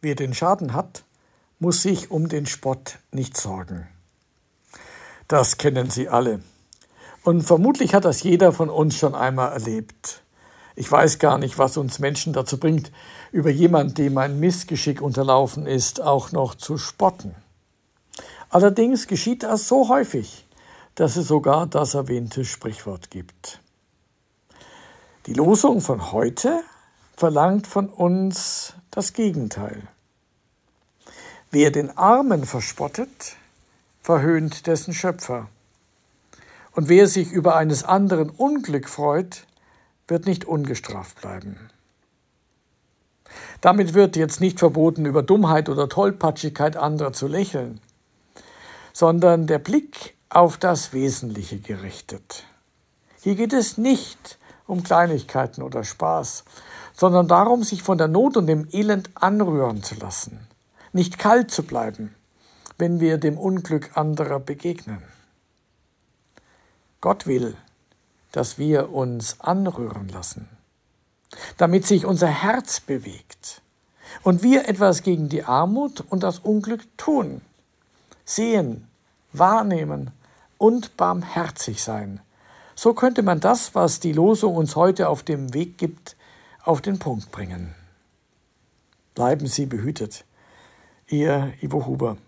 Wer den Schaden hat, muss sich um den Spott nicht sorgen. Das kennen Sie alle. Und vermutlich hat das jeder von uns schon einmal erlebt. Ich weiß gar nicht, was uns Menschen dazu bringt, über jemanden, dem ein Missgeschick unterlaufen ist, auch noch zu spotten. Allerdings geschieht das so häufig, dass es sogar das erwähnte Sprichwort gibt. Die Losung von heute verlangt von uns das Gegenteil. Wer den Armen verspottet, verhöhnt dessen Schöpfer. Und wer sich über eines anderen Unglück freut, wird nicht ungestraft bleiben. Damit wird jetzt nicht verboten, über Dummheit oder Tollpatschigkeit anderer zu lächeln, sondern der Blick auf das Wesentliche gerichtet. Hier geht es nicht um Kleinigkeiten oder Spaß, sondern darum, sich von der Not und dem Elend anrühren zu lassen, nicht kalt zu bleiben, wenn wir dem Unglück anderer begegnen. Gott will, dass wir uns anrühren lassen, damit sich unser Herz bewegt und wir etwas gegen die Armut und das Unglück tun, sehen, wahrnehmen und barmherzig sein. So könnte man das, was die Losung uns heute auf dem Weg gibt, auf den Punkt bringen. Bleiben Sie behütet. Ihr Ivo Huber.